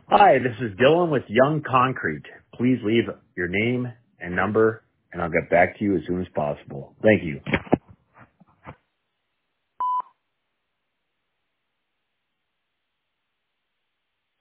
Hi, this is Dylan with Young Concrete. Please leave your name and number, and I'll get back to you as soon as possible. Thank you.